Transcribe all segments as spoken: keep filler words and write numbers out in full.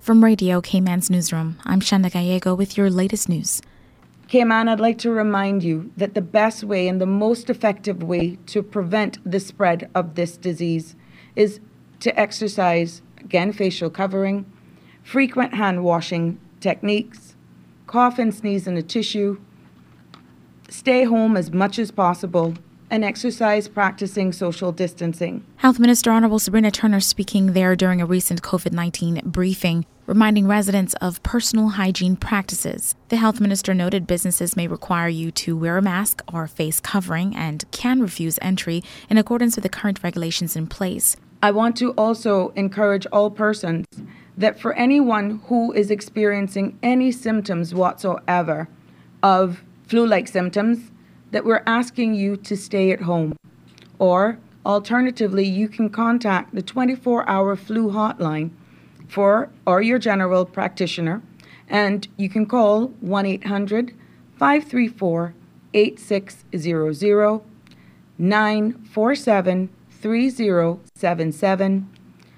From Radio Cayman's newsroom, I'm Shanda Gallego with your latest news. Cayman, I'd like to remind you that the best way and the most effective way to prevent the spread of this disease is to exercise, again, facial covering, frequent hand washing techniques, cough and sneeze in a tissue, stay home as much as possible, and exercise practicing social distancing. Health Minister Honorable Sabrina Turner speaking there during a recent COVID nineteen briefing, reminding residents of personal hygiene practices. The health minister noted businesses may require you to wear a mask or face covering and can refuse entry in accordance with the current regulations in place. I want to also encourage all persons that for anyone who is experiencing any symptoms whatsoever of flu-like symptoms, that we're asking you to stay at home. Or alternatively, you can contact the twenty-four hour flu hotline for or your general practitioner, and you can call one eight hundred, five three four, eight six zero zero, nine four seven, three zero seven seven,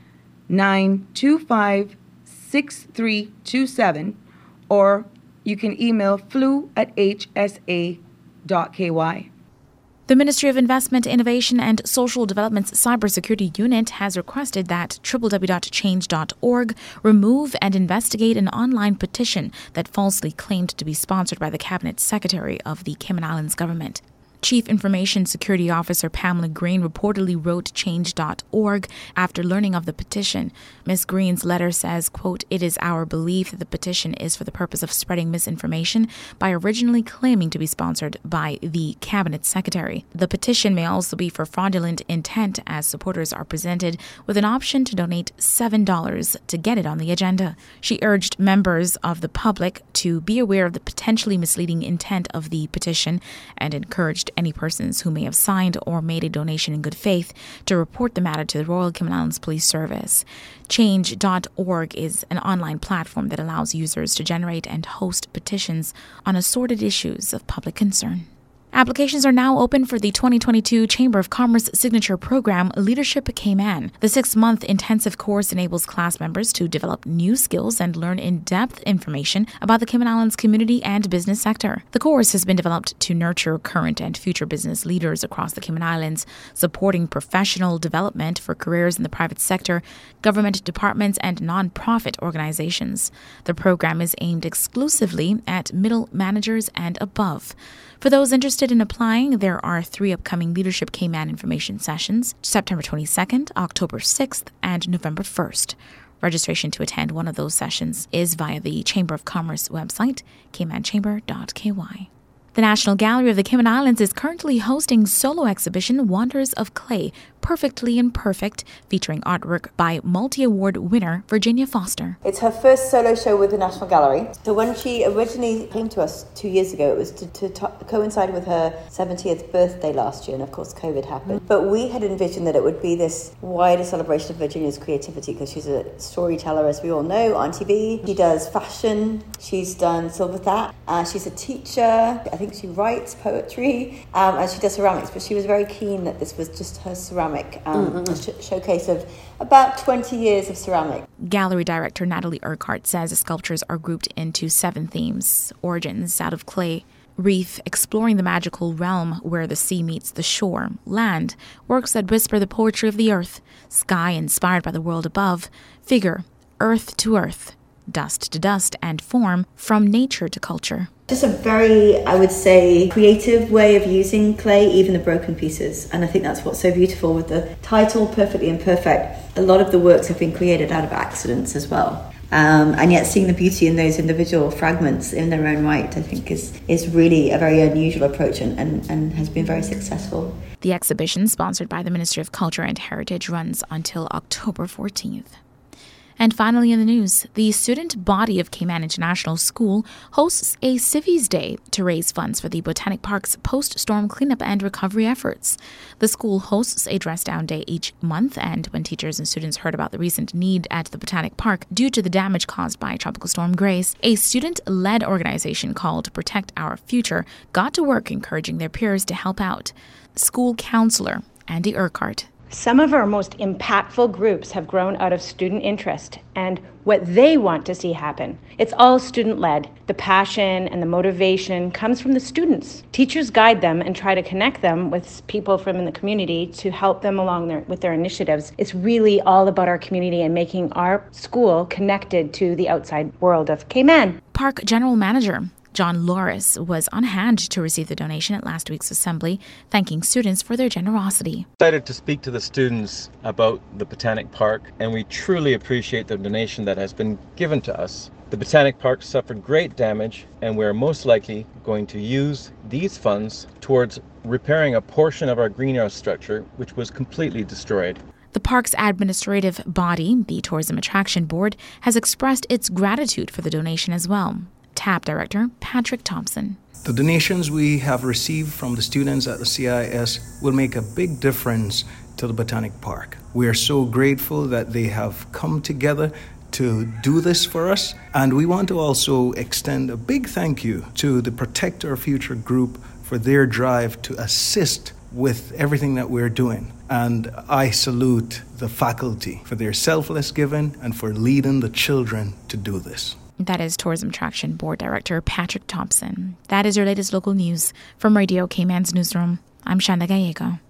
nine two five, six three two seven, or you can email flu at h s a dot k y. The Ministry of Investment, Innovation and Social Development's Cybersecurity Unit has requested that w w w dot change dot org remove and investigate an online petition that falsely claimed to be sponsored by the Cabinet Secretary of the Cayman Islands government. Chief Information Security Officer Pamela Green reportedly wrote change dot org after learning of the petition. Miz Green's letter says, quote, "It is our belief that the petition is for the purpose of spreading misinformation by originally claiming to be sponsored by the Cabinet Secretary. The petition may also be for fraudulent intent, as supporters are presented with an option to donate seven dollars to get it on the agenda." She urged members of the public to be aware of the potentially misleading intent of the petition and encouraged any persons who may have signed or made a donation in good faith to report the matter to the Royal Cayman Islands Police Service. change dot org is an online platform that allows users to generate and host petitions on assorted issues of public concern. Applications are now open for the twenty twenty-two Chamber of Commerce Signature Program, Leadership Cayman. The six-month intensive course enables class members to develop new skills and learn in-depth information about the Cayman Islands community and business sector. The course has been developed to nurture current and future business leaders across the Cayman Islands, supporting professional development for careers in the private sector, government departments, and non-profit organizations. The program is aimed exclusively at middle managers and above. For those interested in applying, there are three upcoming Leadership Cayman information sessions, September twenty-second, October sixth, and November first. Registration to attend one of those sessions is via the Chamber of Commerce website, cayman chamber dot k y. The National Gallery of the Cayman Islands is currently hosting solo exhibition Wonders of Clay, Perfectly Imperfect, featuring artwork by multi-award winner Virginia Foster. It's her first solo show with the National Gallery. So when she originally came to us two years ago, it was to, to, to coincide with her seventieth birthday last year, and of course COVID happened. Mm. But we had envisioned that it would be this wider celebration of Virginia's creativity, because she's a storyteller, as we all know, on T V. She does fashion, she's done silver that, uh, she's a teacher, I think she writes poetry, um, and she does ceramics, but she was very keen that this was just her ceramic um, mm-hmm. sh- showcase of about twenty years of ceramic. Gallery director Natalie Urquhart says the sculptures are grouped into seven themes: origins out of clay, reef, exploring the magical realm where the sea meets the shore, land, works that whisper the poetry of the earth, sky inspired by the world above, figure, earth to earth, dust to dust, and form, from nature to culture. Just a very, I would say, creative way of using clay, even the broken pieces. And I think that's what's so beautiful with the title, Perfectly Imperfect. A lot of the works have been created out of accidents as well. Um, and yet seeing the beauty in those individual fragments in their own right, I think is, is really a very unusual approach and, and, and has been very successful. The exhibition, sponsored by the Ministry of Culture and Heritage, runs until October fourteenth. And finally in the news, the student body of Cayman International School hosts a Civies Day to raise funds for the Botanic Park's post-storm cleanup and recovery efforts. The school hosts a dress-down day each month, and when teachers and students heard about the recent need at the Botanic Park due to the damage caused by Tropical Storm Grace, a student-led organization called Protect Our Future got to work encouraging their peers to help out. School counselor Andy Urquhart. Some of our most impactful groups have grown out of student interest and what they want to see happen. It's all student-led. The passion and the motivation comes from the students. Teachers guide them and try to connect them with people from the community to help them along their, with their initiatives. It's really all about our community and making our school connected to the outside world of Cayman. Park General Manager John Loris was on hand to receive the donation at last week's assembly, thanking students for their generosity. Excited to speak to the students about the Botanic Park, and we truly appreciate the donation that has been given to us. The Botanic Park suffered great damage, and we are most likely going to use these funds towards repairing a portion of our greenhouse structure, which was completely destroyed. The park's administrative body, the Tourism Attraction Board, has expressed its gratitude for the donation as well. T A P Director Patrick Thompson. The donations we have received from the students at the C I S will make a big difference to the Botanic Park. We are so grateful that they have come together to do this for us, and we want to also extend a big thank you to the Protect Our Future group for their drive to assist with everything that we're doing. And I salute the faculty for their selfless giving and for leading the children to do this. That is Tourism Attraction Board Director Patrick Thompson. That is your latest local news from Radio Cayman's Newsroom. I'm Shanda Gallego.